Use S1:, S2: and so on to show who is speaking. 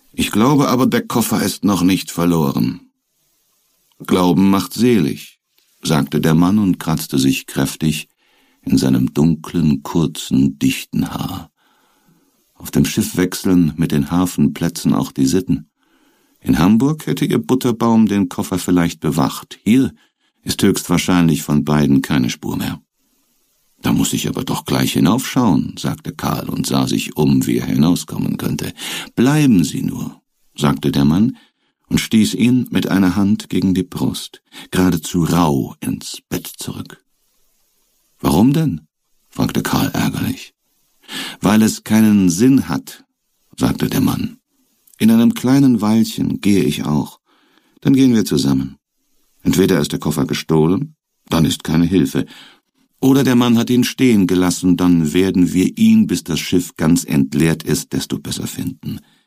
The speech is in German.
S1: »Ich glaube aber, der Koffer ist noch nicht verloren.« »Glauben macht selig«, sagte der Mann und kratzte sich kräftig in seinem dunklen, kurzen, dichten Haar. Auf dem Schiff wechseln mit den Hafenplätzen auch die Sitten. In Hamburg hätte ihr Butterbaum den Koffer vielleicht bewacht. Hier ist höchstwahrscheinlich von beiden keine Spur mehr. »Da muss ich aber doch gleich hinaufschauen«, sagte Karl und sah sich um, wie er hinauskommen könnte. »Bleiben Sie nur«, sagte der Mann und stieß ihn mit einer Hand gegen die Brust, geradezu rauh ins Bett zurück. »Warum denn?« fragte Karl ärgerlich. »Weil es keinen Sinn hat«, sagte der Mann. »In einem kleinen Weilchen gehe ich auch. Dann gehen wir zusammen. Entweder ist der Koffer gestohlen, dann ist keine Hilfe, oder der Mann hat ihn stehen gelassen, dann werden wir ihn, bis das Schiff ganz entleert ist, desto besser finden.